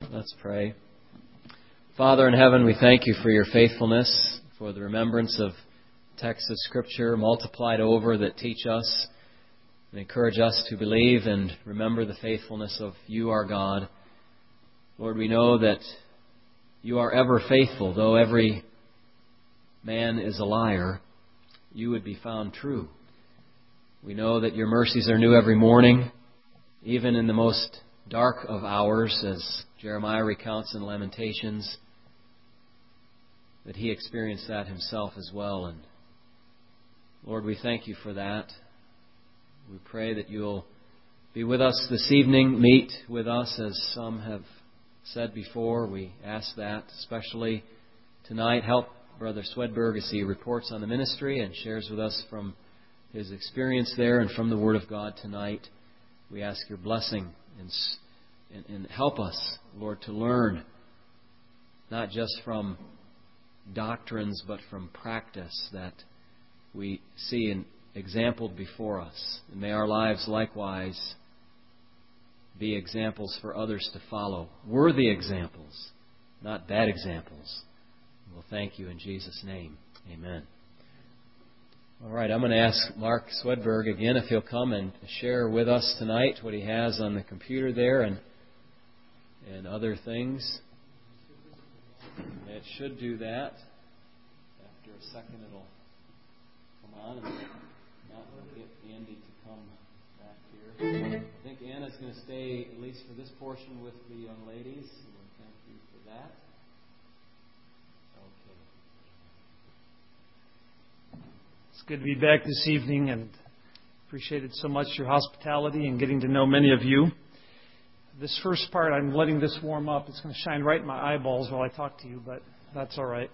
Let's pray. Father in heaven, we thank you for your faithfulness, for the remembrance of texts of Scripture multiplied over that teach us and encourage us to believe and remember the faithfulness of you, our God. Lord, we know that you are ever faithful. Though every man is a liar, you would be found true. We know that your mercies are new every morning, even in the most dark of hours, as Jeremiah recounts in Lamentations, that he experienced that himself as well. And Lord, we thank you for that. We pray that you'll be with us this evening, meet with us as some have said before. We ask that, especially tonight. Help Brother Swedberg as he reports on the ministry and shares with us from his experience there and from the Word of God tonight. We ask your blessing and help us, Lord, to learn not just from doctrines but from practice that we see exampled before us. And may our lives likewise be examples for others to follow. Worthy examples, not bad examples. We'll thank you in Jesus' name. Amen. All right, I'm going to ask Mark Swedberg again if he'll come and share with us tonight what he has on the computer there and other things. It should do that. After a second it'll come on. And now we'll get Andy to come back here. I think Anna's going to stay, at least for this portion, with the young ladies. So thank you for that. It's good to be back this evening, and appreciated so much your hospitality and getting to know many of you. This first part, I'm letting this warm up. It's going to shine right in my eyeballs while I talk to you, but that's all right.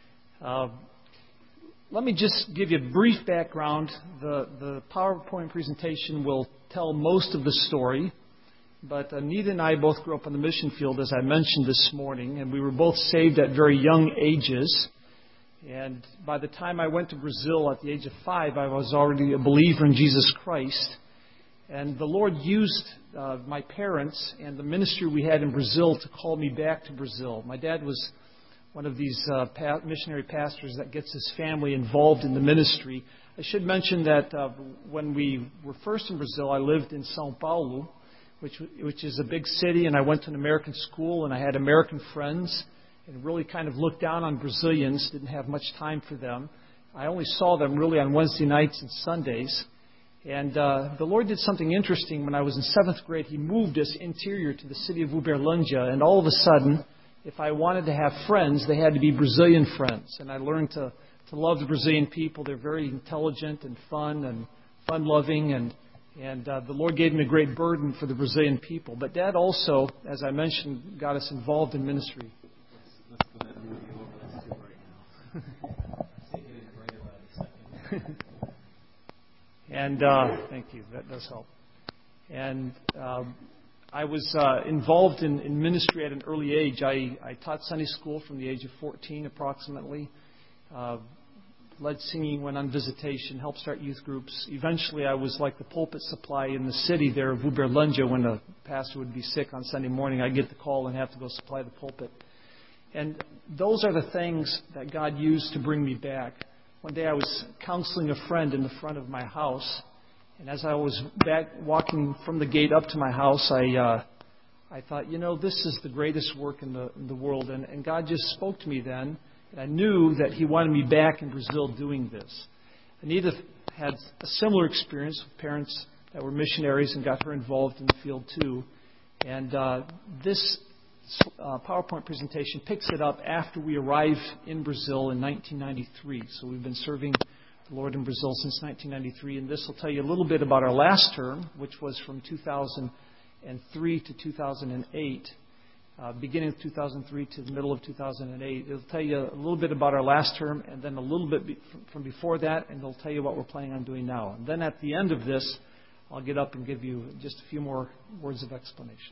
Let me just give you a brief background. The PowerPoint presentation will tell most of the story, but Anita and I both grew up on the mission field, as I mentioned this morning, and we were both saved at very young ages. And by the time I went to Brazil at the age of 5, I was already a believer in Jesus Christ. And the Lord used my parents and the ministry we had in Brazil to call me back to Brazil. My dad was one of these missionary pastors that gets his family involved in the ministry. I should mention that when we were first in Brazil, I lived in São Paulo, which is a big city, and I went to an American school, and I had American friends. And really kind of looked down on Brazilians, didn't have much time for them. I only saw them really on Wednesday nights and Sundays. And the Lord did something interesting when I was in 7th grade. He moved us interior to the city of Uberlândia. And all of a sudden, if I wanted to have friends, they had to be Brazilian friends. And I learned to love the Brazilian people. They're very intelligent and fun-loving. And the Lord gave me a great burden for the Brazilian people. But Dad also, as I mentioned, got us involved in ministry. Let's go ahead and move you over. Let's do it right now. See you in right about a second. And thank you. That does help. And I was involved in ministry at an early age. I taught Sunday school from the age of 14 approximately. Led singing, went on visitation, helped start youth groups. Eventually I was like the pulpit supply in the city there of Uberlândia. When a pastor would be sick on Sunday morning, I'd get the call and have to go supply the pulpit. And those are the things that God used to bring me back. One day I was counseling a friend in the front of my house, and as I was back walking from the gate up to my house, I thought, this is the greatest work in the world. And God just spoke to me then, and I knew that He wanted me back in Brazil doing this. Anita had a similar experience with parents that were missionaries and got her involved in the field too. And this PowerPoint presentation picks it up after we arrived in Brazil in 1993. So we've been serving the Lord in Brazil since 1993. And this will tell you a little bit about our last term, which was from 2003 to 2008. Beginning of 2003 to the middle of 2008. It'll tell you a little bit about our last term and then a little bit from before that, and it'll tell you what we're planning on doing now. And then at the end of this, I'll get up and give you just a few more words of explanation.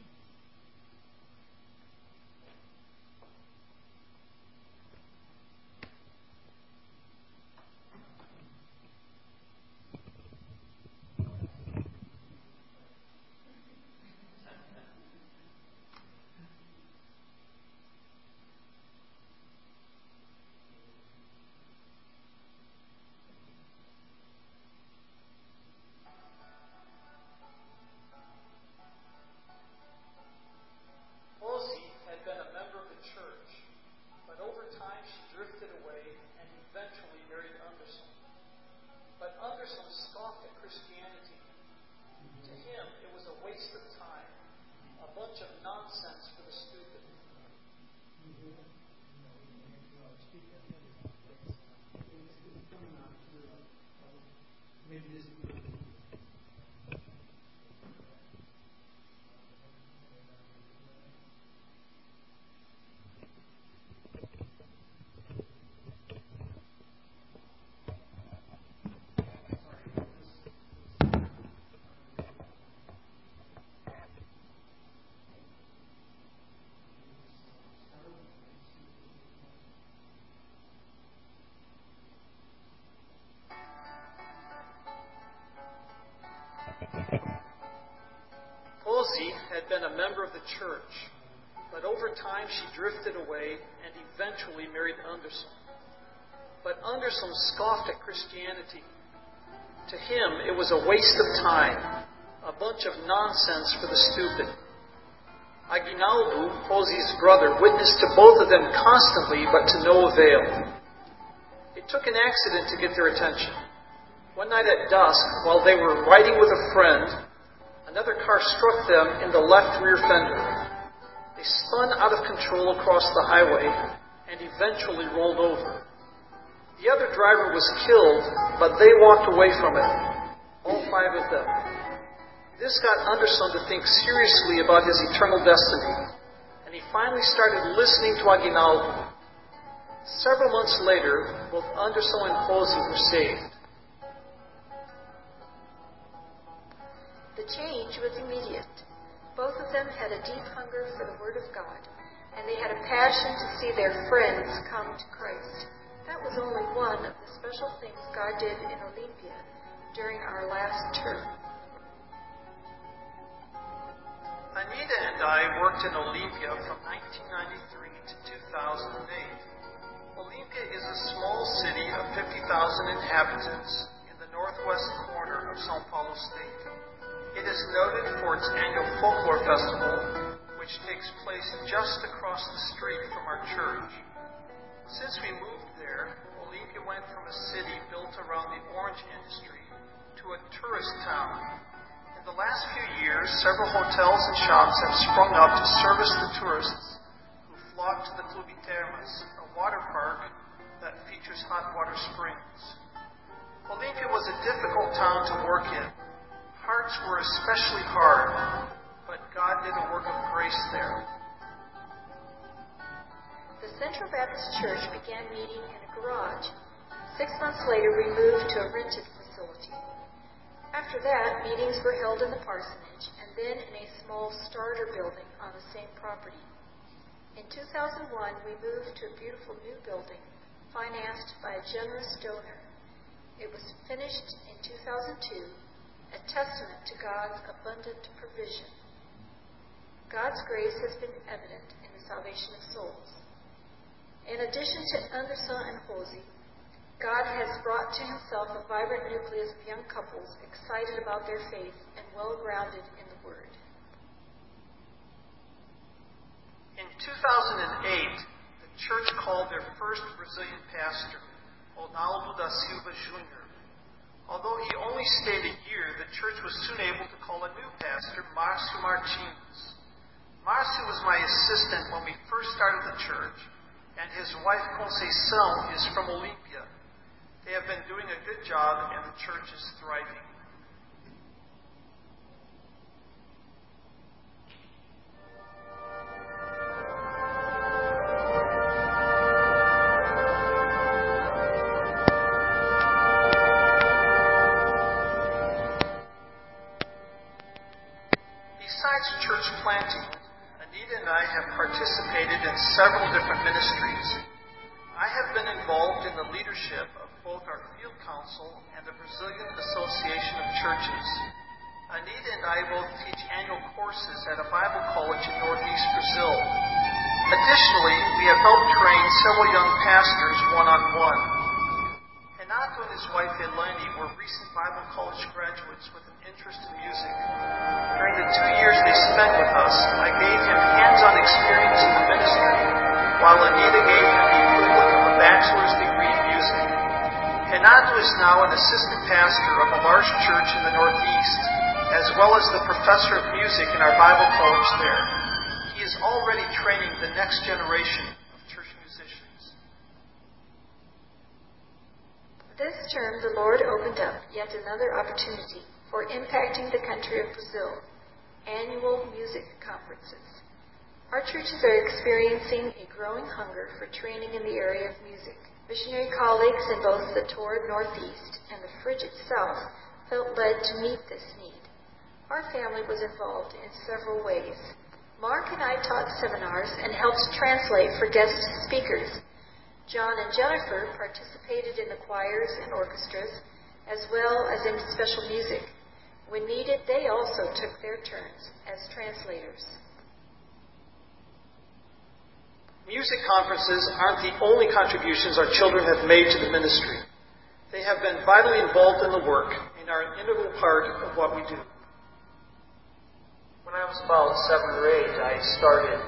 church, but over time she drifted away and eventually married Anderson. But Anderson scoffed at Christianity. To him, it was a waste of time, a bunch of nonsense for the stupid. Aguinaldo, Josie's brother, witnessed to both of them constantly, but to no avail. It took an accident to get their attention. One night at dusk, while they were riding with a friend, another car struck them in the left rear fender. They spun out of control across the highway and eventually rolled over. The other driver was killed, but they walked away from it, all five of them. This got Anderson to think seriously about his eternal destiny, and he finally started listening to Aguinaldo. Several months later, both Anderson and Josie were saved. The change was immediate. Both of them had a deep hunger for the Word of God, and they had a passion to see their friends come to Christ. That was only one of the special things God did in Olympia during our last term. Anita and I worked in Olympia from 1993 to 2008. Olympia is a small city of 50,000 inhabitants in the northwest corner of São Paulo State. It is noted for its annual folklore festival, which takes place just across the street from our church. Since we moved there, Olympia went from a city built around the orange industry to a tourist town. In the last few years, several hotels and shops have sprung up to service the tourists who flock to the Clube Termas, a water park that features hot water springs. Olympia was a difficult town to work in. Hearts were especially hard, but God did a work of grace there. The Central Baptist Church began meeting in a garage. 6 months later, we moved to a rented facility. After that, meetings were held in the parsonage and then in a small starter building on the same property. In 2001, we moved to a beautiful new building financed by a generous donor. It was finished in 2002, a testament to God's abundant provision. God's grace has been evident in the salvation of souls. In addition to Anderson and Josie, God has brought to himself a vibrant nucleus of young couples excited about their faith and well-grounded in the Word. In 2008, the church called their first Brazilian pastor, Ronaldo da Silva Jr. Although he only stayed a year, the church was soon able to call a new pastor, Márcio Martins. Márcio was my assistant when we first started the church, and his wife Conceição is from Olympia. They have been doing a good job, and the church is thriving. Besides church planting, Anita and I have participated in several different ministries. I have been involved in the leadership of both our field council and the Brazilian Association of Churches. Anita and I both teach annual courses at a Bible college in Northeast Brazil. Additionally, we have helped train several young pastors one-on-one. Renato and his wife Eleni were recent Bible college graduates with an interest in music. During the 2 years they spent with us, I gave him hands-on experience in the ministry, while Anita gave him the equivalent of a bachelor's degree in music. Renato is now an assistant pastor of a large church in the Northeast, as well as the professor of music in our Bible college there. He is already training the next generation of church musicians. This term, the Lord opened up yet another opportunity for impacting the country of Brazil, annual music conferences. Our churches are experiencing a growing hunger for training in the area of music. Missionary colleagues in both the torrid Northeast and the frigid South felt led to meet this need. Our family was involved in several ways. Mark and I taught seminars and helped translate for guest speakers. John and Jennifer participated in the choirs and orchestras, as well as in special music. When needed, they also took their turns as translators. music conferences aren't the only contributions our children have made to the ministry. They have been vitally involved in the work and are an integral part of what we do. When I was about 7 or 8, I started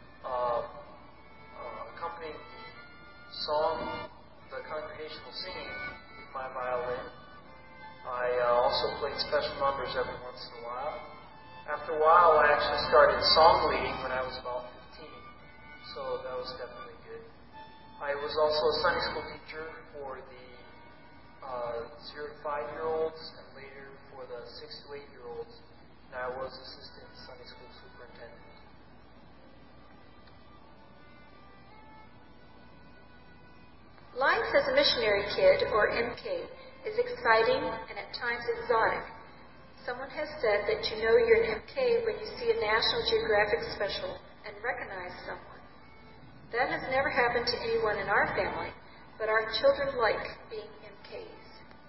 accompanying the song, the congregational singing with my violin. I also played special numbers every once in a while. After a while, I actually started song leading when I was about 15, so that was definitely good. I was also a Sunday school teacher for the 0 to 5-year-olds and later for the 6 to 8-year-olds, and I was assistant Sunday school superintendent. Life as a missionary kid, or MK, is exciting and at times exotic. Someone has said that you know you're an MK when you see a National Geographic special and recognize someone. That has never happened to anyone in our family, but our children like being MKs.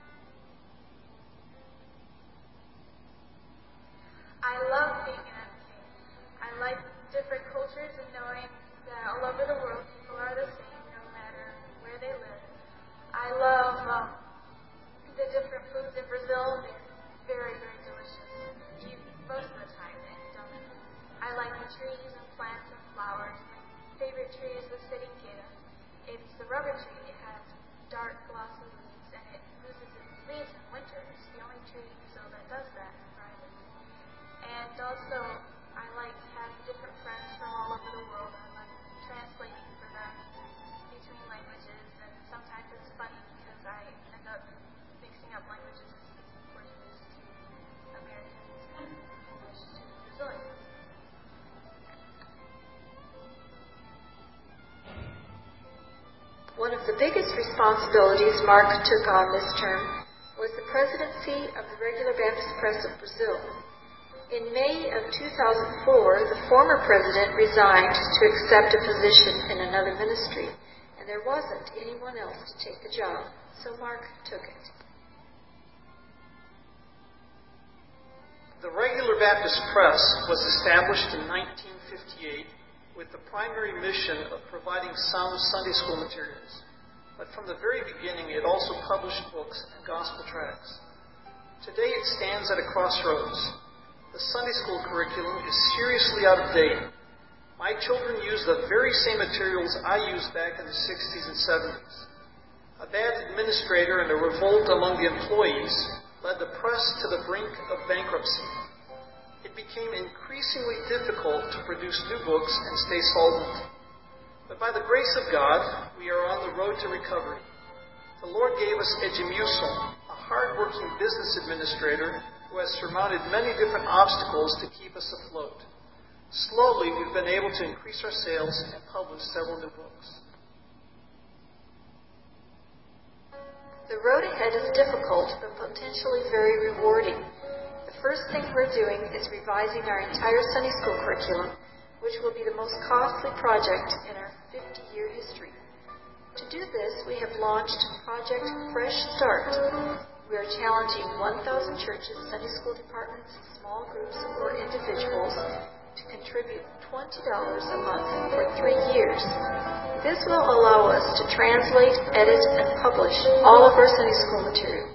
I love being an MK. I like different cultures and knowing that all over the world people are the same no matter where they live. I love the different foods in Brazil. They're very, very delicious, most of the time. And I like the trees and plants and flowers. My favorite tree is the seringueira. It's the rubber tree. It has dark, glossy leaves, and it loses its leaves in winter. It's the only tree in Brazil that does that in private. And also, I like having different friends from all over the world. I like translating for them between languages, and sometimes it's funny because I end up mixing up languages, Portuguese to Americans and English to Brazilians. One of the biggest responsibilities Mark took on this term was the presidency of the Regular Baptist Press of Brazil. In May of 2004, the former president resigned to accept a position in another ministry, and there wasn't anyone else to take the job, so Mark took it. The Regular Baptist Press was established in 1958 with the primary mission of providing sound Sunday school materials. But from the very beginning, it also published books and gospel tracts. Today, it stands at a crossroads. The Sunday school curriculum is seriously out of date. My children use the very same materials I used back in the 60s and 70s. A bad administrator and a revolt among the employees led the press to the brink of bankruptcy. It became increasingly difficult to produce new books and stay solvent. But by the grace of God, we are on the road to recovery. The Lord gave us Edmuson, a hard-working business administrator who has surmounted many different obstacles to keep us afloat. Slowly, we've been able to increase our sales and publish several new books. The road ahead is difficult, but potentially very rewarding. The first thing we're doing is revising our entire Sunday school curriculum, which will be the most costly project in our 50-year history. To do this, we have launched Project Fresh Start. We are challenging 1,000 churches, Sunday school departments, small groups, or individuals to contribute $20 a month for 3 years. This will allow us to translate, edit, and publish all of our Sunday school material.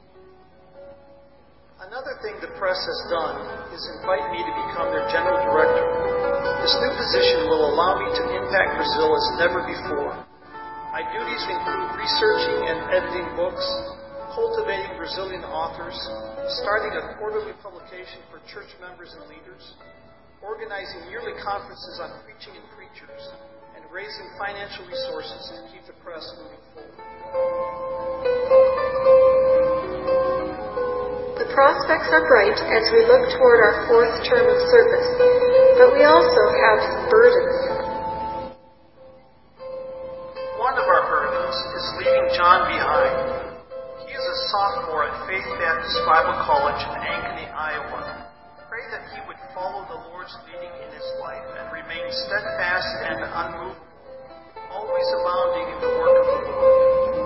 Another thing the press has done is invite me to become their general director. This new position will allow me to impact Brazil as never before. My duties include researching and editing books, cultivating Brazilian authors, starting a quarterly publication for church members and leaders, organizing yearly conferences on preaching and preachers, and raising financial resources to keep the press moving forward. The prospects are bright as we look toward our 4th term of service, but we also have some burdens. One of our burdens is leaving John behind. He is a sophomore at Faith Baptist Bible College in Ankeny, Iowa. Pray that he would follow the Lord's leading in his life and remain steadfast and unmovable, always abounding in the work of the Lord.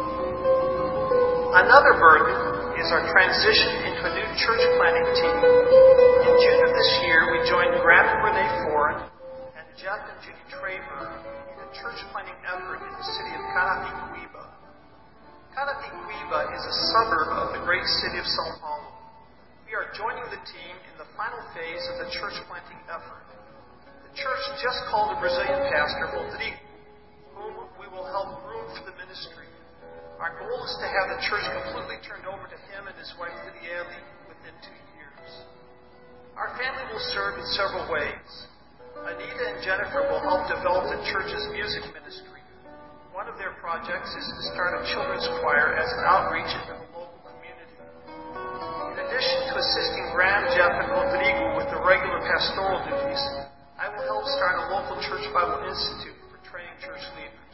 Another burden is our transition into a new church planting team. In June of this year, we joined Grant and Renee Foran and Jeff and Judy Traver in a church planting effort in the city of Carapicuíba. Carapicuíba is a suburb of the great city of São Paulo. We are joining the team in the final phase of the church planting effort. The church just called a Brazilian pastor, Rodrigo, whom we will help groom for the ministry. Our goal is to have the church completely turned over to him and his wife Lydia within 2 years. Our family will serve in several ways. Anita and Jennifer will help develop the church's music ministry. One of their projects is to start a children's choir as an outreach into the local community. In addition to assisting Graham, Jeff, and Rodrigo with the regular pastoral duties, I will help start a local church Bible institute for training church leaders.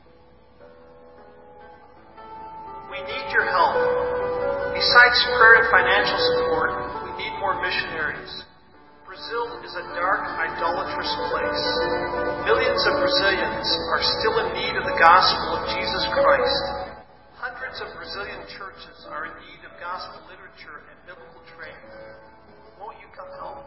We need your help. Besides prayer and financial support, we need more missionaries. Brazil is a dark, idolatrous place. Millions of Brazilians are still in need of the gospel of Jesus Christ. Hundreds of Brazilian churches are in need of gospel literature and biblical training. Won't you come help?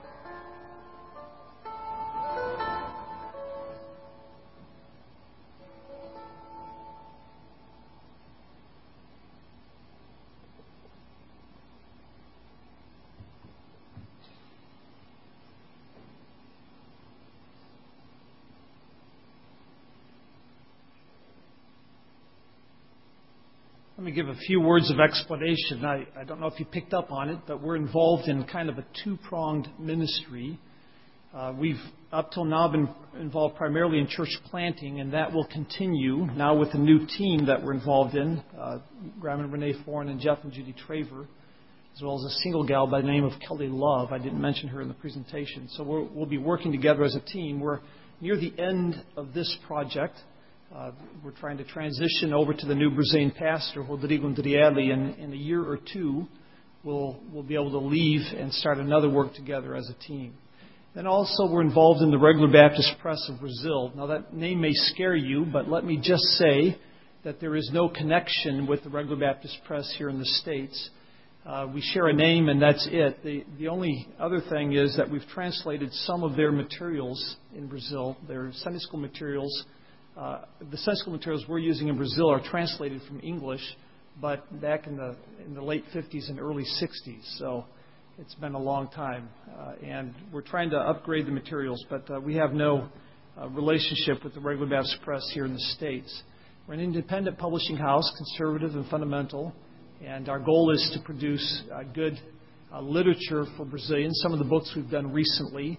Let me give a few words of explanation. I don't know if you picked up on it, but we're involved in kind of a two-pronged ministry. We've up till now been involved primarily in church planting, and that will continue now with the new team that we're involved in, Graham and Renee Foran and Jeff and Judy Traver, as well as a single gal by the name of Kelly Love. I didn't mention her in the presentation. So we'll be working together as a team. We're near the end of this project. We're trying to transition over to the new Brazilian pastor, Rodrigo Ndriele, and in a year or two, we'll be able to leave and start another work together as a team. Then also, we're involved in the Regular Baptist Press of Brazil. Now, that name may scare you, but let me just say that there is no connection with the Regular Baptist Press here in the States. We share a name, and that's it. The only other thing is that we've translated some of their materials in Brazil, their Sunday school materials. The Sunday school materials we're using in Brazil are translated from English, but back in the late 50s and early 60s. So it's been a long time. And we're trying to upgrade the materials, but we have no relationship with the Regular Baptist Press here in the States. We're an independent publishing house, conservative and fundamental, and our goal is to produce good literature for Brazilians. Some of the books we've done recently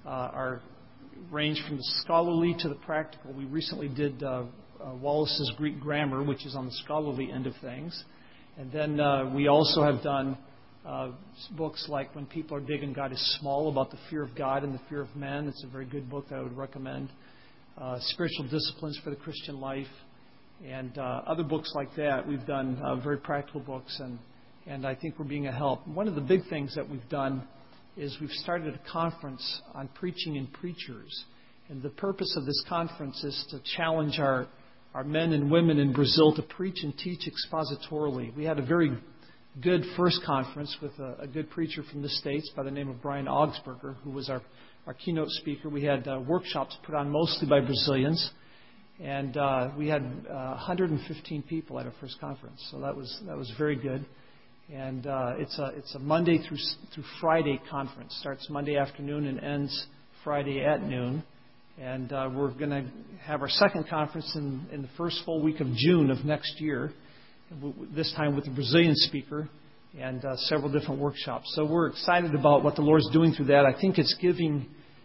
range from the scholarly to the practical. We recently did Wallace's Greek Grammar, which is on the scholarly end of things. And then we also have done books like When People Are Big and God Is Small, about the fear of God and the fear of men. It's a very good book that I would recommend. Spiritual Disciplines for the Christian Life, and other books like that. We've done very practical books, and I think we're being a help. One of the big things that we've done is we've started a conference on preaching and preachers. And the purpose of this conference is to challenge our men and women in Brazil to preach and teach expositorily. We had a very good first conference with a good preacher from the States by the name of Brian Augsburger, who was our keynote speaker. We had workshops put on mostly by Brazilians. And we had 115 people at our first conference. So that was very good. And it's a Monday through Friday conference. Starts Monday afternoon and ends Friday at noon. And we're going to have our second conference in the first full week of June of next year, this time with a Brazilian speaker and several different workshops. So we're excited about what the Lord's doing through that. I think it's giving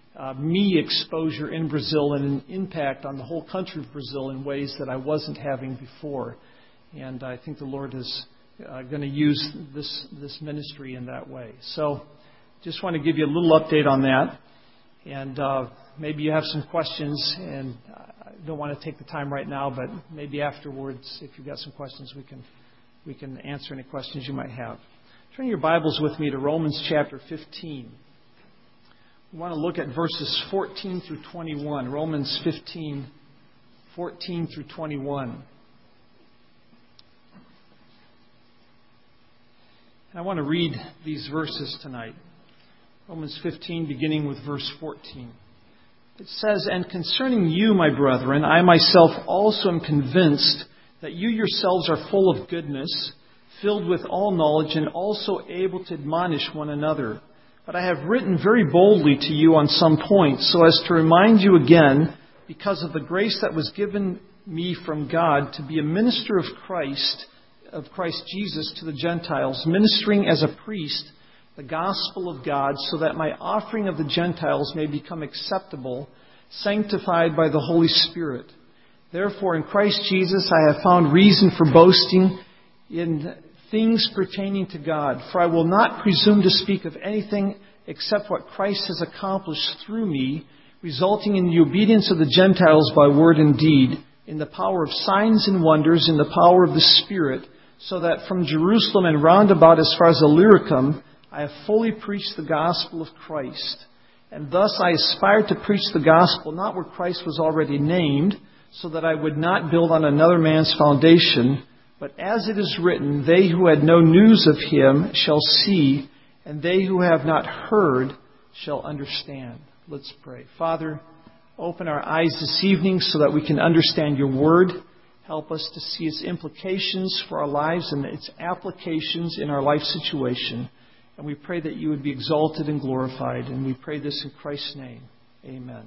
me exposure in Brazil and an impact on the whole country of Brazil in ways that I wasn't having before. And I think the Lord is going to use this ministry in that way. So just want to give you a little update on that. And maybe you have some questions, and I don't want to take the time right now, but maybe afterwards, if you've got some questions, we can answer any questions you might have. Turn your Bibles with me to Romans chapter 15. We want to look at verses 14 through 21. Romans 15, 14 through 21. I want to read these verses tonight. Romans 15, beginning with verse 14. It says, "And concerning you, my brethren, I myself also am convinced that you yourselves are full of goodness, filled with all knowledge, and also able to admonish one another. But I have written very boldly to you on some points, so as to remind you again, because of the grace that was given me from God, to be a minister of Christ Jesus to the Gentiles, ministering as a priest the gospel of God, so that my offering of the Gentiles may become acceptable, sanctified by the Holy Spirit. Therefore, in Christ Jesus I have found reason for boasting in things pertaining to God. For I will not presume to speak of anything except what Christ has accomplished through me, resulting in the obedience of the Gentiles by word and deed, in the power of signs and wonders, in the power of the Spirit, so that from Jerusalem and round about as far as Illyricum, I have fully preached the gospel of Christ. And thus I aspired to preach the gospel not where Christ was already named, so that I would not build on another man's foundation, but as it is written, they who had no news of him shall see, and they who have not heard shall understand." Let's pray. Father, open our eyes this evening so that we can understand your word. Help us to see its implications for our lives and its applications in our life situation. And we pray that you would be exalted and glorified. And we pray this in Christ's name. Amen.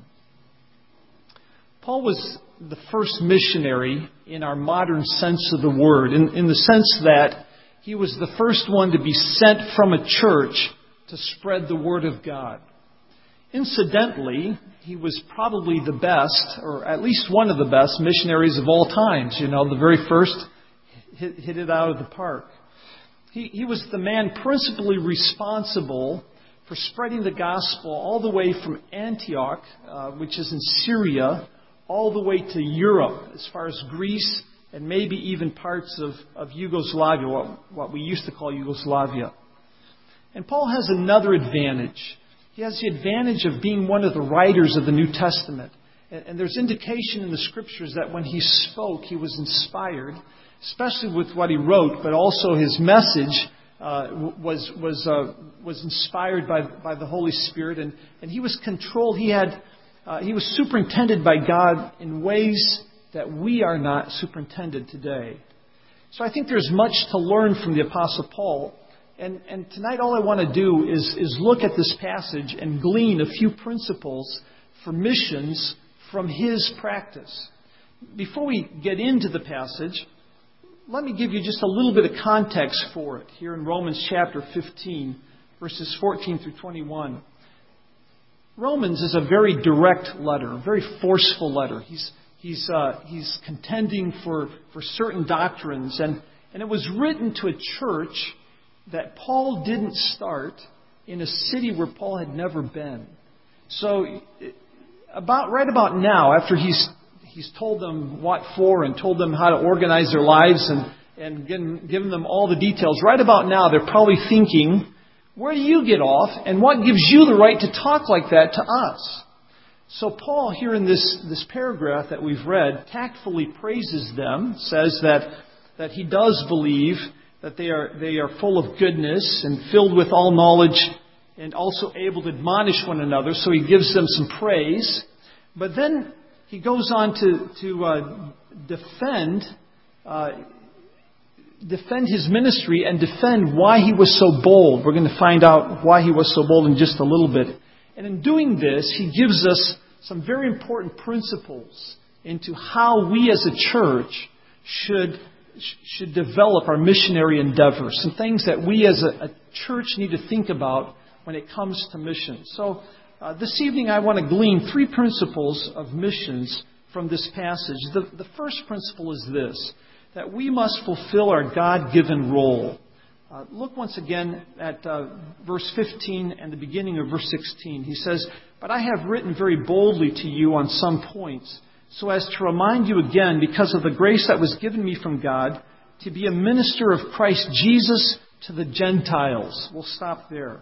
Paul was the first missionary in our modern sense of the word, in the sense that he was the first one to be sent from a church to spread the word of God. Incidentally, he was probably the best, or at least one of the best missionaries of all times. The very first hit it out of the park. He was the man principally responsible for spreading the gospel all the way from Antioch, which is in Syria, all the way to Europe, as far as Greece and maybe even parts of Yugoslavia, what we used to call Yugoslavia. And Paul has another advantage. He has the advantage of being one of the writers of the New Testament. And there's indication in the Scriptures that when he spoke, he was inspired, especially with what he wrote, but also his message was inspired by the Holy Spirit, and he was controlled. He was superintended by God in ways that we are not superintended today. So I think there's much to learn from the Apostle Paul. And tonight all I want to do is look at this passage and glean a few principles for missions from his practice. Before we get into the passage, let me give you just a little bit of context for it here in Romans chapter 15, verses 14 through 21. Romans is a very direct letter, a very forceful letter. He's contending for certain doctrines, and it was written to a church that Paul didn't start in a city where Paul had never been. So right about now, after he's told them what for and told them how to organize their lives and given them all the details, right about now they're probably thinking, where do you get off and what gives you the right to talk like that to us? So Paul, here in this paragraph that we've read, tactfully praises them, says that he does believe that they are full of goodness and filled with all knowledge and also able to admonish one another. So he gives them some praise. But then he goes on to defend his ministry and defend why he was so bold. We're going to find out why he was so bold in just a little bit. And in doing this, he gives us some very important principles into how we as a church should develop our missionary endeavors, some things that we as a church need to think about when it comes to missions. So this evening I want to glean 3 principles of missions from this passage. The first principle is this, that we must fulfill our God-given role. Look once again at verse 15 and the beginning of verse 16. He says, "But I have written very boldly to you on some points, so as to remind you again, because of the grace that was given me from God, to be a minister of Christ Jesus to the Gentiles." We'll stop there.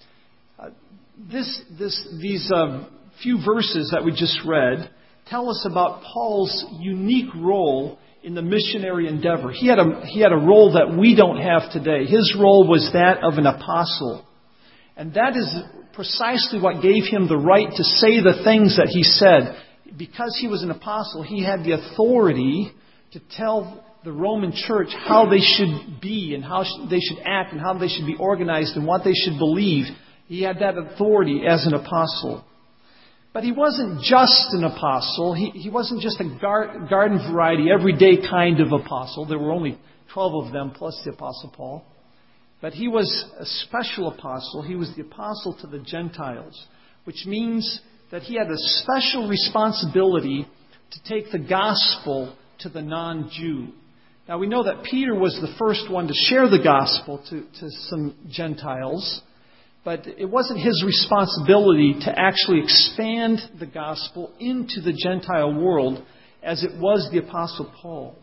These few verses that we just read tell us about Paul's unique role in the missionary endeavor. He had a role that we don't have today. His role was that of an apostle. And that is precisely what gave him the right to say the things that he said. Because he was an apostle, he had the authority to tell the Roman church how they should be and how they should act and how they should be organized and what they should believe. He had that authority as an apostle. But he wasn't just an apostle. He wasn't just a garden variety, everyday kind of apostle. There were only 12 of them plus the Apostle Paul. But he was a special apostle. He was the apostle to the Gentiles, which means that he had a special responsibility to take the gospel to the non-Jew. Now we know that Peter was the first one to share the gospel to some Gentiles, but it wasn't his responsibility to actually expand the gospel into the Gentile world as it was the Apostle Paul's.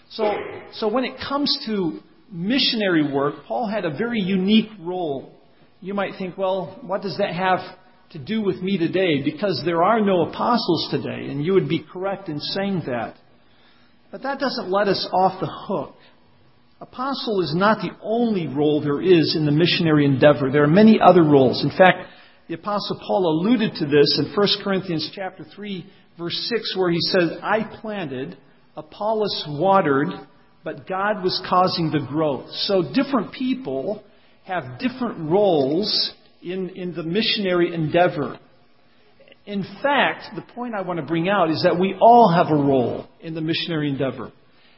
So when it comes to missionary work, Paul had a very unique role. You might think, well, what does that have to do with me today? Because there are no apostles today, and you would be correct in saying that. But that doesn't let us off the hook. Apostle is not the only role there is in the missionary endeavor. There are many other roles. In fact, the Apostle Paul alluded to this in 1 Corinthians chapter 3, verse 6, where he says, I planted, Apollos watered, but God was causing the growth. So different people have different roles in the missionary endeavor. In fact, the point I want to bring out is that we all have a role in the missionary endeavor.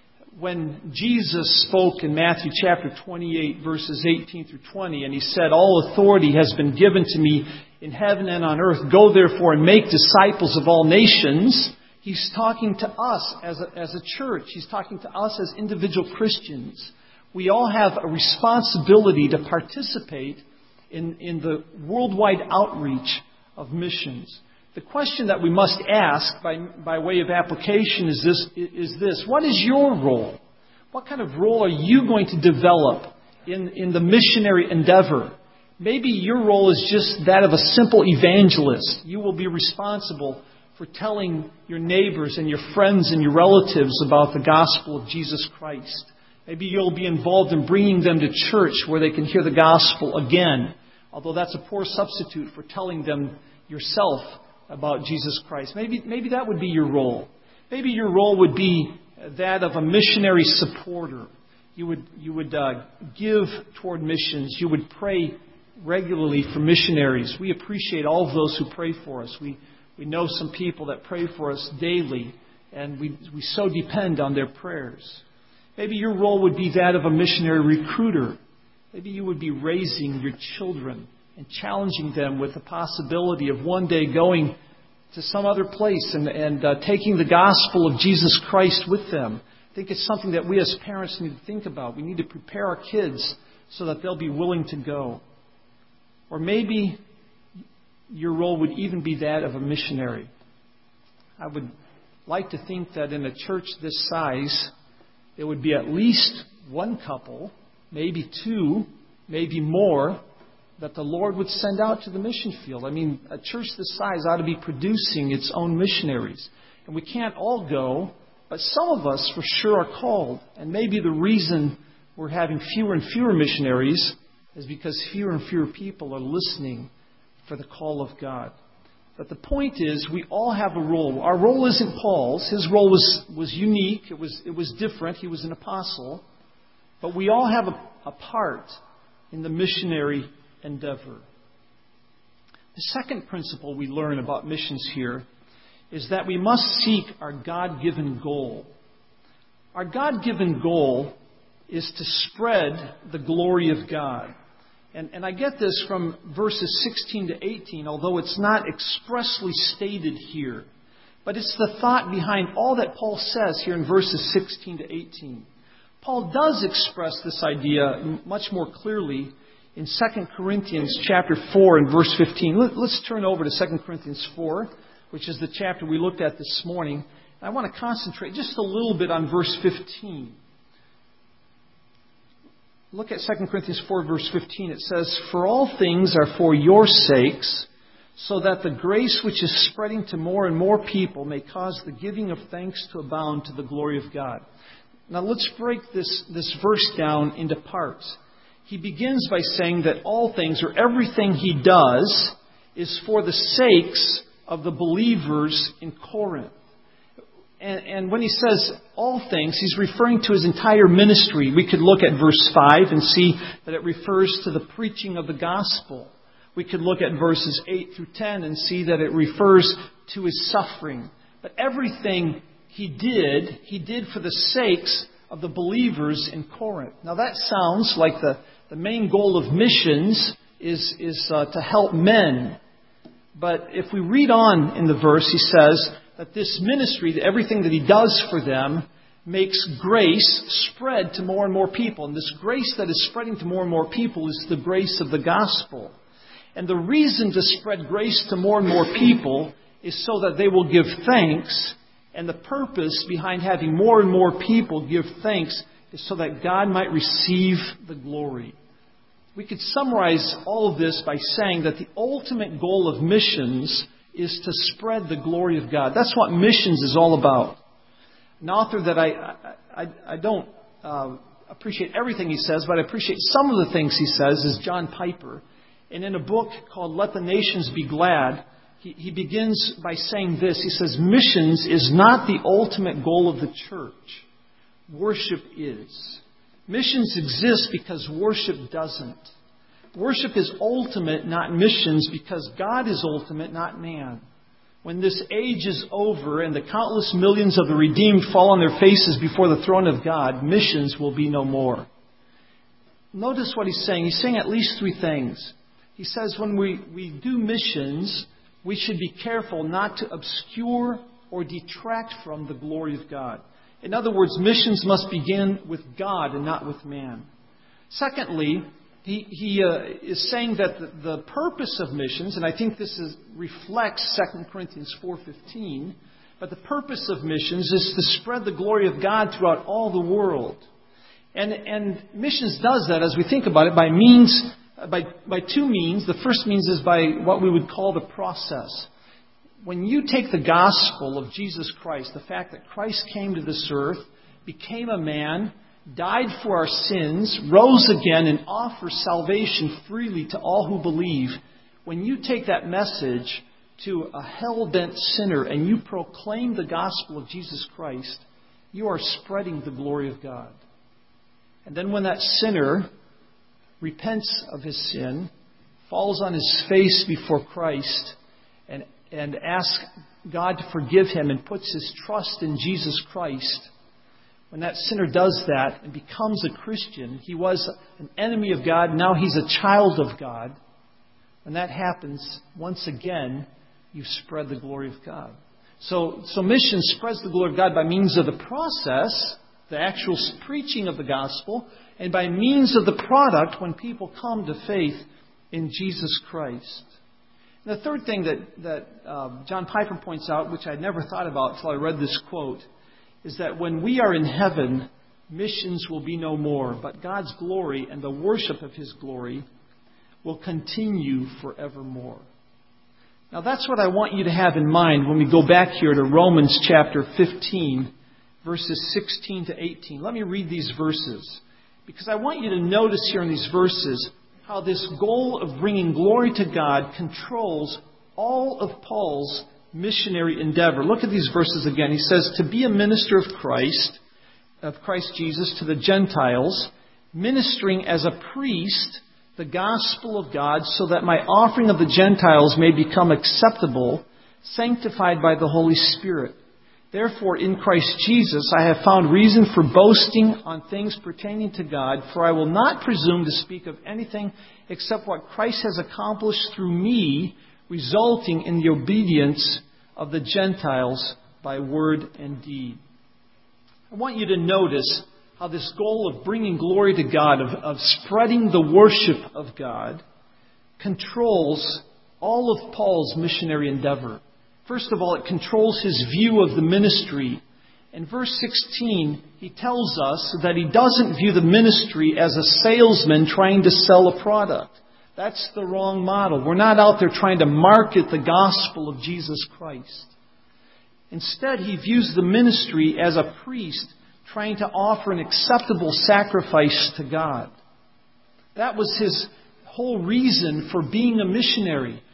When Jesus spoke in Matthew chapter 28, verses 18 through 20, and he said, all authority has been given to me in heaven and on earth. Go therefore and make disciples of all nations. He's talking to us as a church. He's talking to us as individual Christians. We all have a responsibility to participate in the worldwide outreach of missions. The question that we must ask by way of application is this. What is your role? What kind of role are you going to develop in the missionary endeavor? Maybe your role is just that of a simple evangelist. You will be responsible for telling your neighbors and your friends and your relatives about the gospel of Jesus Christ. Maybe you'll be involved in bringing them to church where they can hear the gospel again, although that's a poor substitute for telling them yourself about Jesus Christ. Maybe that would be your role. Maybe your role would be that of a missionary supporter. You would give toward missions. You would pray regularly for missionaries. We appreciate all of those who pray for us. We know some people that pray for us daily, and we so depend on their prayers. Maybe your role would be that of a missionary recruiter. Maybe you would be raising your children and challenging them with the possibility of one day going to some other place and taking the gospel of Jesus Christ with them. I think it's something that we as parents need to think about. We need to prepare our kids so that they'll be willing to go. Or maybe your role would even be that of a missionary. I would like to think that in a church this size, there would be at least one couple, maybe two, maybe more, that the Lord would send out to the mission field. I mean, a church this size ought to be producing its own missionaries. And we can't all go, but some of us for sure are called. And maybe the reason we're having fewer and fewer missionaries is because fewer and fewer people are listening for the call of God. But the point is, we all have a role. Our role isn't Paul's. His role was unique. It was different. He was an apostle. But we all have a part in the missionary endeavor. The second principle we learn about missions here is that we must seek our God-given goal. Our God-given goal is to spread the glory of God. And I get this from verses 16 to 18, although it's not expressly stated here. But it's the thought behind all that Paul says here in verses 16 to 18. Paul does express this idea much more clearly in 2 Corinthians chapter 4 and verse 15. Let's turn over to 2 Corinthians 4, which is the chapter we looked at this morning. I want to concentrate just a little bit on verse 15. Look at 2 Corinthians 4, verse 15. It says, "For all things are for your sakes, so that the grace which is spreading to more and more people may cause the giving of thanks to abound to the glory of God." Now let's break this verse down into parts. He begins by saying that all things, or everything he does, is for the sakes of the believers in Corinth. And when he says all things, he's referring to his entire ministry. We could look at verse 5 and see that it refers to the preaching of the gospel. We could look at verses 8 through 10 and see that it refers to his suffering. But everything he did for the sakes of the believers in Corinth. Now that sounds like the main goal of missions is to help men. But if we read on in the verse, he says that this ministry, that everything that he does for them, makes grace spread to more and more people. And this grace that is spreading to more and more people is the grace of the gospel. And the reason to spread grace to more and more people is so that they will give thanks. And the purpose behind having more and more people give thanks is so that God might receive the glory. We could summarize all of this by saying that the ultimate goal of missions is to spread the glory of God. That's what missions is all about. An author that I don't appreciate everything he says, but I appreciate some of the things he says is John Piper. And in a book called Let the Nations Be Glad, he begins by saying this. He says, missions is not the ultimate goal of the church. Worship is. Missions exist because worship doesn't. Worship is ultimate, not missions, because God is ultimate, not man. When this age is over and the countless millions of the redeemed fall on their faces before the throne of God, missions will be no more. Notice what he's saying. He's saying at least three things. He says when we do missions, we should be careful not to obscure or detract from the glory of God. In other words, missions must begin with God and not with man. Secondly, he is saying that the purpose of missions, and I think this reflects 2 Corinthians 4:15, but the purpose of missions is to spread the glory of God throughout all the world. And missions does that, as we think about it, by two means. The first means is by what we would call the process. When you take the gospel of Jesus Christ, the fact that Christ came to this earth, became a man, died for our sins, rose again, and offers salvation freely to all who believe, when you take that message to a hell-bent sinner and you proclaim the gospel of Jesus Christ, you are spreading the glory of God. And then when that sinner repents of his sin, falls on his face before Christ, and asks God to forgive him and puts his trust in Jesus Christ, when that sinner does that and becomes a Christian, he was an enemy of God, now he's a child of God. When that happens, once again, you spread the glory of God. So mission spreads the glory of God by means of the process, the actual preaching of the gospel, and by means of the product when people come to faith in Jesus Christ. And the third thing that John Piper points out, which I'd never thought about until I read this quote, is that when we are in heaven, missions will be no more, but God's glory and the worship of His glory will continue forevermore. Now that's what I want you to have in mind when we go back here to Romans chapter 15, verses 16 to 18. Let me read these verses, because I want you to notice here in these verses how this goal of bringing glory to God controls all of Paul's missionary endeavor. Look at these verses again. He says, to be a minister of Christ Jesus to the Gentiles, ministering as a priest the gospel of God, so that my offering of the Gentiles may become acceptable, sanctified by the Holy Spirit. Therefore, in Christ Jesus, I have found reason for boasting on things pertaining to God, for I will not presume to speak of anything except what Christ has accomplished through me, resulting in the obedience of the Gentiles by word and deed. I want you to notice how this goal of bringing glory to God, of spreading the worship of God, controls all of Paul's missionary endeavor. First of all, it controls his view of the ministry. In verse 16, he tells us that he doesn't view the ministry as a salesman trying to sell a product. That's the wrong model. We're not out there trying to market the gospel of Jesus Christ. Instead, he views the ministry as a priest trying to offer an acceptable sacrifice to God. That was his whole reason for being a missionary,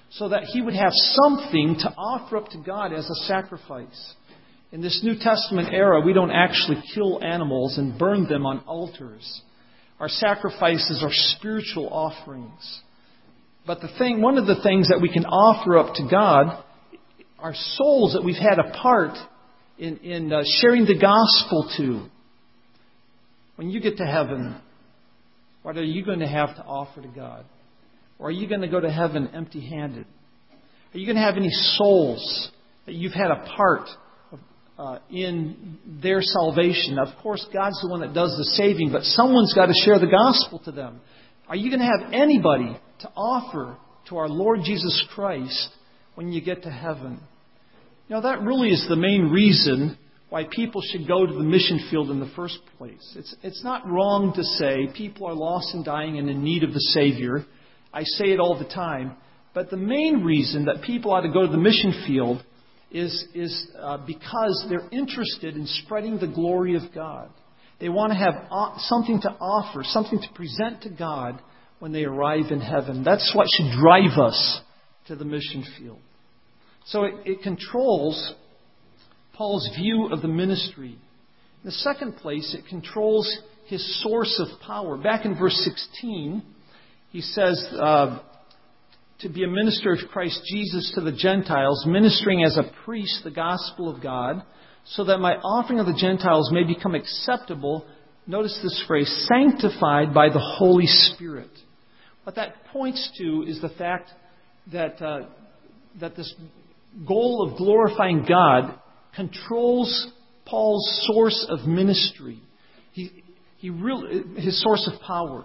so that he would have something to offer up to God as a sacrifice. In this New Testament era, we don't actually kill animals and burn them on altars. Our sacrifices are spiritual offerings. But one of the things that we can offer up to God are souls that we've had a part in sharing the gospel to. When you get to heaven, what are you going to have to offer to God? Or are you going to go to heaven empty-handed? Are you going to have any souls that you've had a part in their salvation? Of course, God's the one that does the saving, but someone's got to share the gospel to them. Are you going to have anybody to offer to our Lord Jesus Christ when you get to heaven? Now, that really is the main reason why people should go to the mission field in the first place. It's not wrong to say people are lost and dying and in need of the Savior. I say it all the time. But the main reason that people ought to go to the mission field is because they're interested in spreading the glory of God. They want to have something to offer, something to present to God when they arrive in heaven. That's what should drive us to the mission field. So it controls Paul's view of the ministry. In the second place, it controls his source of power. Back in verse 16, he says, to be a minister of Christ Jesus to the Gentiles, ministering as a priest the gospel of God, so that my offering of the Gentiles may become acceptable, notice this phrase, sanctified by the Holy Spirit. What that points to is the fact that this goal of glorifying God controls Paul's source of ministry. His source of power.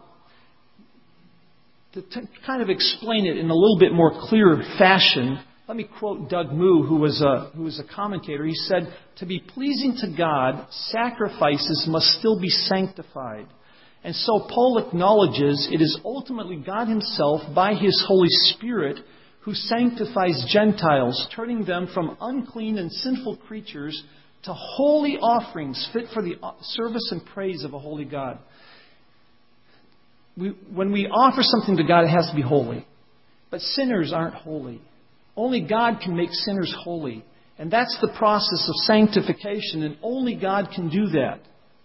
To kind of explain it in a little bit more clear fashion, let me quote Doug Moo, who was a commentator. He said, "To be pleasing to God, sacrifices must still be sanctified." And so Paul acknowledges it is ultimately God Himself, by His Holy Spirit, who sanctifies Gentiles, turning them from unclean and sinful creatures to holy offerings fit for the service and praise of a holy God. When we offer something to God, it has to be holy. But sinners aren't holy. Only God can make sinners holy. And that's the process of sanctification, and only God can do that.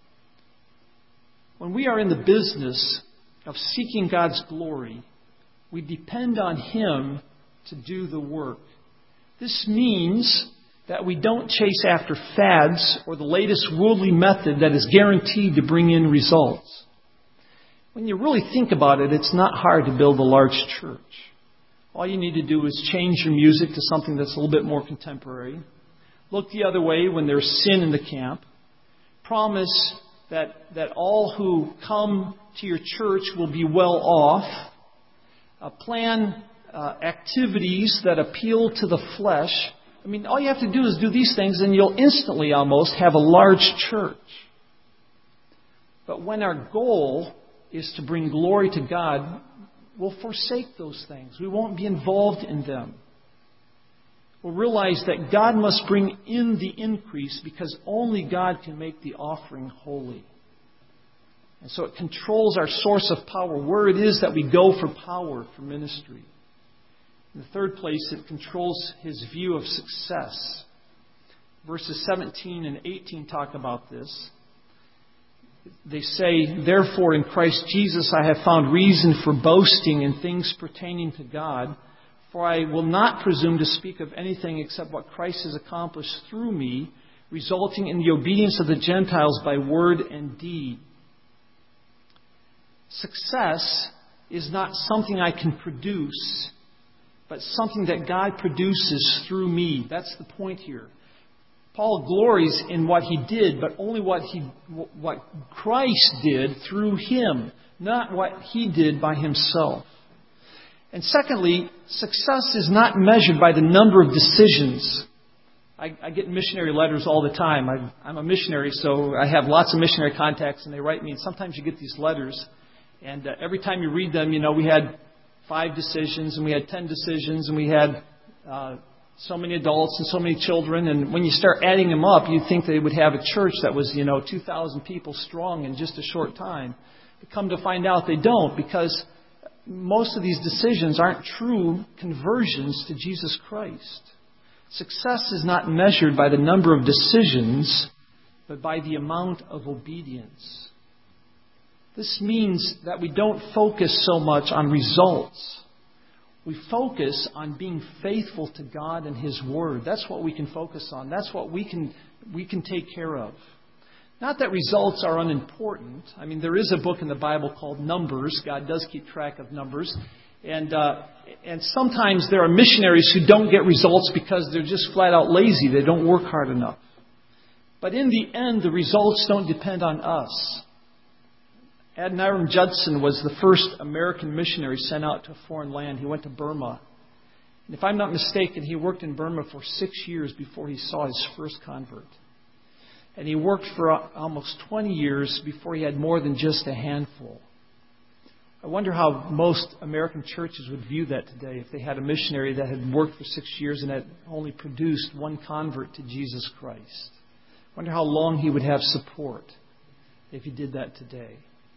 When we are in the business of seeking God's glory, we depend on Him to do the work. This means that we don't chase after fads or the latest worldly method that is guaranteed to bring in results. When you really think about it, it's not hard to build a large church. All you need to do is change your music to something that's a little bit more contemporary. Look the other way when there's sin in the camp. Promise that all who come to your church will be well off. Plan activities that appeal to the flesh. I mean, all you have to do is do these things and you'll instantly almost have a large church. But when our goal is to bring glory to God, we'll forsake those things. We won't be involved in them. We'll realize that God must bring in the increase because only God can make the offering holy. And so it controls our source of power, where it is that we go for power, for ministry. In the third place, it controls his view of success. Verses 17 and 18 talk about this. They say, "Therefore in Christ Jesus I have found reason for boasting in things pertaining to God, for I will not presume to speak of anything except what Christ has accomplished through me, resulting in the obedience of the Gentiles by word and deed." Success is not something I can produce, but something that God produces through me. That's the point here. Paul glories in what he did, but only what Christ did through him, not what he did by himself. And secondly, success is not measured by the number of decisions. I get missionary letters all the time. I'm a missionary, so I have lots of missionary contacts, and they write me. And sometimes you get these letters, and every time you read them, we had 5 decisions, and we had 10 decisions, and we had so many adults and so many children. And when you start adding them up, you'd think they would have a church that was, 2,000 people strong in just a short time. But come to find out they don't, because most of these decisions aren't true conversions to Jesus Christ. Success is not measured by the number of decisions, but by the amount of obedience. This means that we don't focus so much on results. We focus on being faithful to God and His Word. That's what we can focus on. That's what we can take care of. Not that results are unimportant. I mean, there is a book in the Bible called Numbers. God does keep track of numbers. And sometimes there are missionaries who don't get results because they're just flat out lazy. They don't work hard enough. But in the end, the results don't depend on us. Adoniram Judson was the first American missionary sent out to a foreign land. He went to Burma. And if I'm not mistaken, he worked in Burma for 6 years before he saw his first convert. And he worked for almost 20 years before he had more than just a handful. I wonder how most American churches would view that today if they had a missionary that had worked for 6 years and had only produced one convert to Jesus Christ. I wonder how long he would have support if he did that today.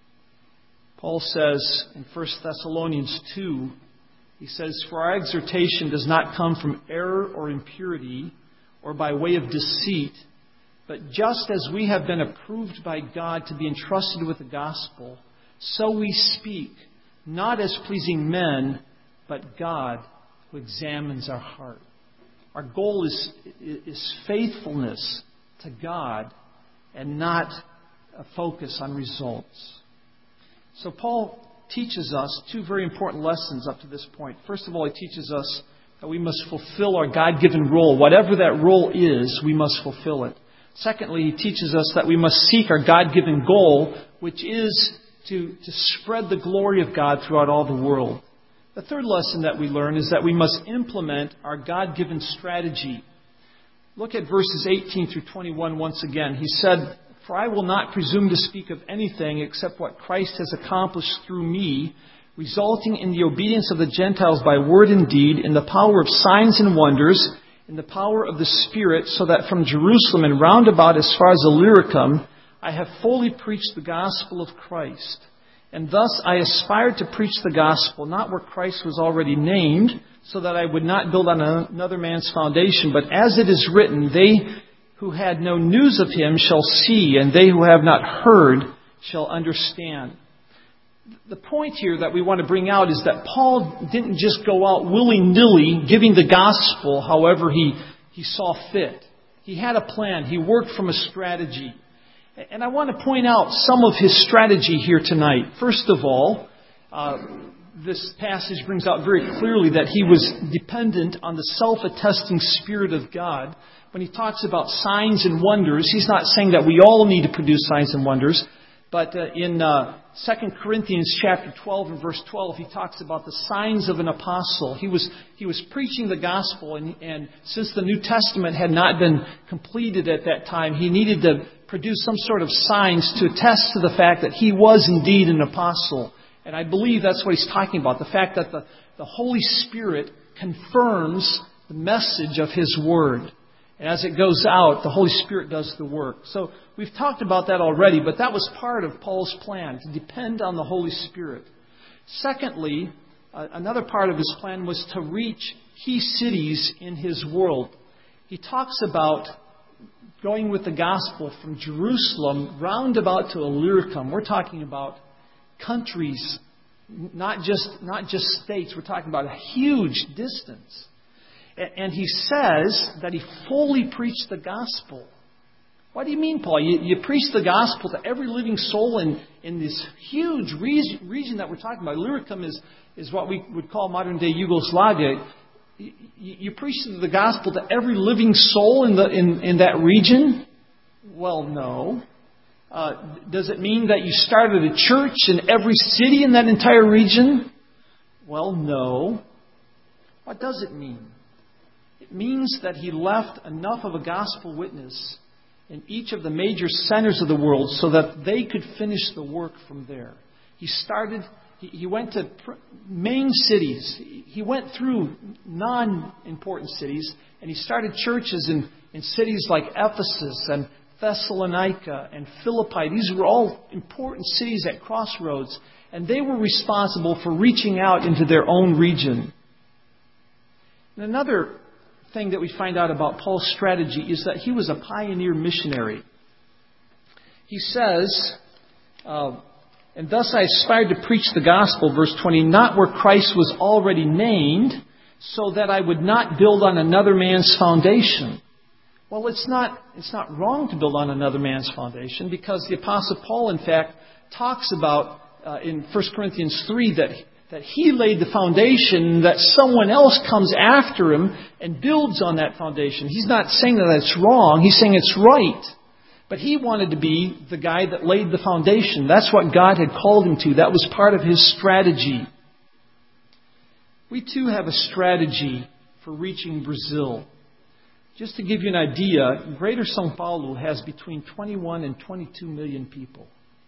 Paul says in 1 Thessalonians 2, he says, "For our exhortation does not come from error or impurity or by way of deceit, but just as we have been approved by God to be entrusted with the gospel, so we speak, not as pleasing men, but God who examines our heart." Our goal is faithfulness to God and not a focus on results. So Paul teaches us two very important lessons up to this point. First of all, he teaches us that we must fulfill our God-given role. Whatever that role is, we must fulfill it. Secondly, he teaches us that we must seek our God-given goal, which is to spread the glory of God throughout all the world. The third lesson that we learn is that we must implement our God-given strategy. Look at verses 18 through 21 once again. He said, "For I will not presume to speak of anything except what Christ has accomplished through me, resulting in the obedience of the Gentiles by word and deed, in the power of signs and wonders, in the power of the Spirit, so that from Jerusalem and round about as far as Illyricum, I have fully preached the gospel of Christ. And thus I aspired to preach the gospel, not where Christ was already named, so that I would not build on another man's foundation, but as it is written, they who had no news of him shall see, and they who have not heard shall understand." The point here that we want to bring out is that Paul didn't just go out willy-nilly giving the gospel however he saw fit. He had a plan. He worked from a strategy. And I want to point out some of his strategy here tonight. First of all, this passage brings out very clearly that he was dependent on the self-attesting Spirit of God. When he talks about signs and wonders, he's not saying that we all need to produce signs and wonders. But in 2 Corinthians chapter 12 and verse 12, he talks about the signs of an apostle. He was preaching the gospel, and since the New Testament had not been completed at that time, he needed to produce some sort of signs to attest to the fact that he was indeed an apostle. And I believe that's what he's talking about, the fact that the Holy Spirit confirms the message of His Word. And as it goes out, the Holy Spirit does the work. So we've talked about that already, but that was part of Paul's plan, to depend on the Holy Spirit. Secondly, another part of his plan was to reach key cities in his world. He talks about going with the gospel from Jerusalem round about to Illyricum. We're talking about countries, not just states. We're talking about a huge distance. And he says that he fully preached the gospel. What do you mean, Paul? You preach the gospel to every living soul in this huge region that we're talking about. Illyricum is what we would call modern-day Yugoslavia. You preach the gospel to every living soul in that region? Well, no. Does it mean that you started a church in every city in that entire region? Well, no. What does it mean? It means that he left enough of a gospel witness in each of the major centers of the world so that they could finish the work from there. He went to main cities. He went through non-important cities, and he started churches in cities like Ephesus and Thessalonica and Philippi. These were all important cities at crossroads, and they were responsible for reaching out into their own region. And another thing that we find out about Paul's strategy is that he was a pioneer missionary. He says, and thus I aspired to preach the gospel, verse 20, not where Christ was already named, so that I would not build on another man's foundation. Well, it's not wrong to build on another man's foundation, because the Apostle Paul, in fact, talks about in 1 Corinthians 3 that he laid the foundation, that someone else comes after him and builds on that foundation. He's not saying that it's wrong. He's saying it's right. But he wanted to be the guy that laid the foundation. That's what God had called him to. That was part of his strategy. We too have a strategy for reaching Brazil. Just to give you an idea, Greater São Paulo has between 21 and 22 million people.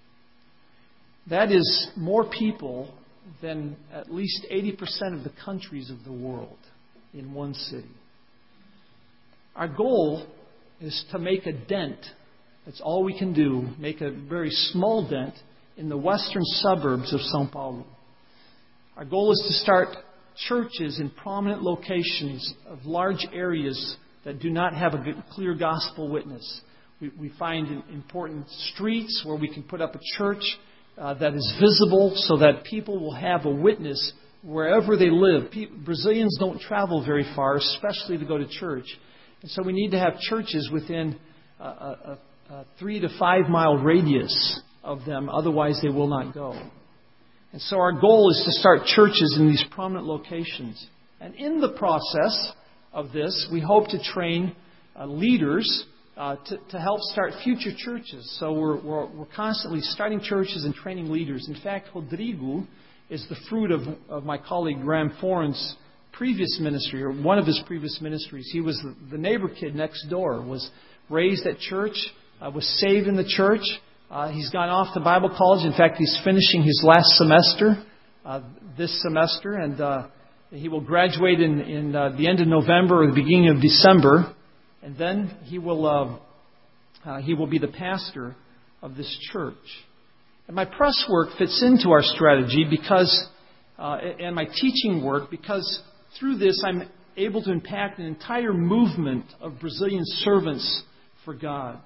That is more people than at least 80% of the countries of the world in one city. Our goal is to make a dent. That's all we can do. Make a very small dent in the western suburbs of São Paulo. Our goal is to start churches in prominent locations of large areas that do not have a clear gospel witness. We find important streets where we can put up a church that is visible so that people will have a witness wherever they live. Brazilians don't travel very far, especially to go to church. And so we need to have churches within a 3 to 5 mile radius of them. Otherwise, they will not go. And so our goal is to start churches in these prominent locations. And in the process of this, we hope to train leaders to help start future churches. So we're constantly starting churches and training leaders. In fact, Rodrigo is the fruit of my colleague Graham Foran's previous ministry, or one of his previous ministries. He was the neighbor kid next door, was raised at church, was saved in the church. He's gone off to Bible college. In fact, he's finishing his last semester this semester, and he will graduate in the end of November or the beginning of December. And then he will be the pastor of this church. And my press work fits into our strategy because, and my teaching work, because through this I'm able to impact an entire movement of Brazilian servants for God.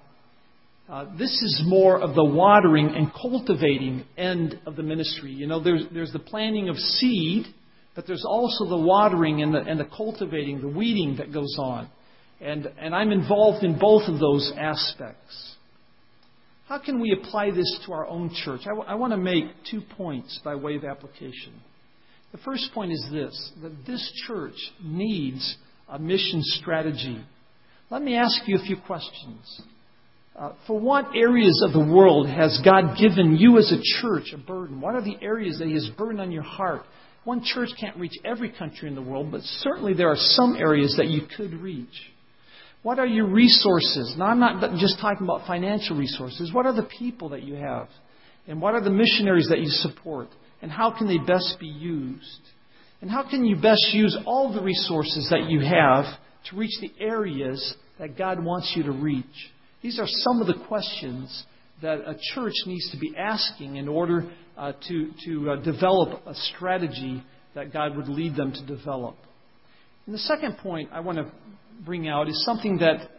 This is more of the watering and cultivating end of the ministry. You know, there's the planting of seed, but there's also the watering and the cultivating, the weeding that goes on. And I'm involved in both of those aspects. How can we apply this to our own church? I want to make 2 points by way of application. The first point is this, that this church needs a mission strategy. Let me ask you a few questions. For what areas of the world has God given you as a church a burden? What are the areas that He has burdened on your heart? One church can't reach every country in the world, but certainly there are some areas that you could reach. What are your resources? Now, I'm not just talking about financial resources. What are the people that you have? And what are the missionaries that you support? And how can they best be used? And how can you best use all the resources that you have to reach the areas that God wants you to reach? These are some of the questions that a church needs to be asking in order to develop a strategy that God would lead them to develop. And the second point I want to bring out is something that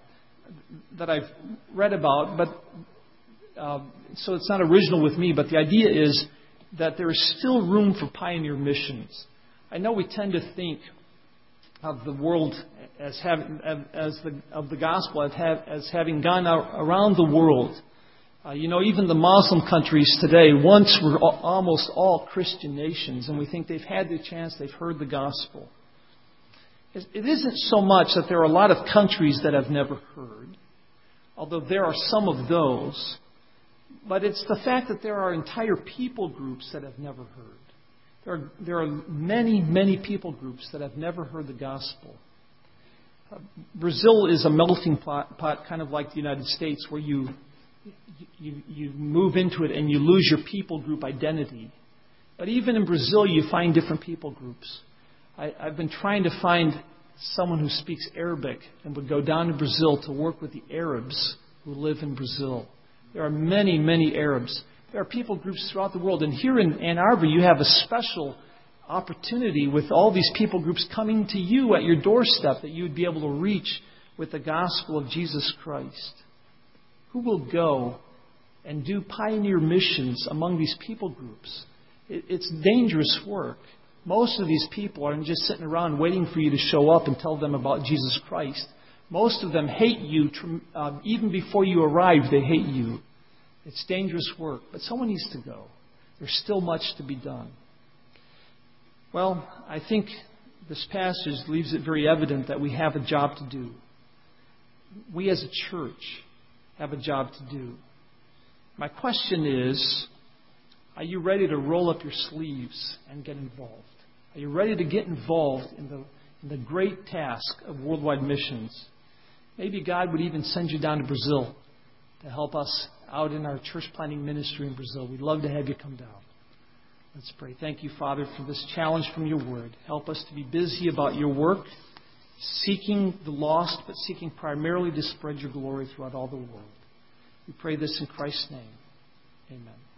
I've read about, but so it's not original with me, but the idea is that there is still room for pioneer missions. I know we tend to think of the world as of the gospel as having gone around the world. Even the Muslim countries today once were almost all Christian nations, and we think they've had their chance, they've heard the gospel. It isn't so much that there are a lot of countries that have never heard, although there are some of those, but it's the fact that there are entire people groups that have never heard. There are many, many people groups that have never heard the gospel. Brazil is a melting pot, kind of like the United States, where you move into it and you lose your people group identity. But even in Brazil, you find different people groups. I've been trying to find someone who speaks Arabic and would go down to Brazil to work with the Arabs who live in Brazil. There are many, many Arabs. There are people groups throughout the world. And here in Ann Arbor, you have a special opportunity with all these people groups coming to you at your doorstep that you would be able to reach with the gospel of Jesus Christ. Who will go and do pioneer missions among these people groups? It's dangerous work. Most of these people aren't just sitting around waiting for you to show up and tell them about Jesus Christ. Most of them hate you. Even before you arrive, they hate you. It's dangerous work, but someone needs to go. There's still much to be done. Well, I think this passage leaves it very evident that we have a job to do. We as a church have a job to do. My question is, are you ready to roll up your sleeves and get involved? Are you ready to get involved in the great task of worldwide missions? Maybe God would even send you down to Brazil to help us out in our church planting ministry in Brazil. We'd love to have you come down. Let's pray. Thank you, Father, for this challenge from your word. Help us to be busy about your work, seeking the lost, but seeking primarily to spread your glory throughout all the world. We pray this in Christ's name. Amen.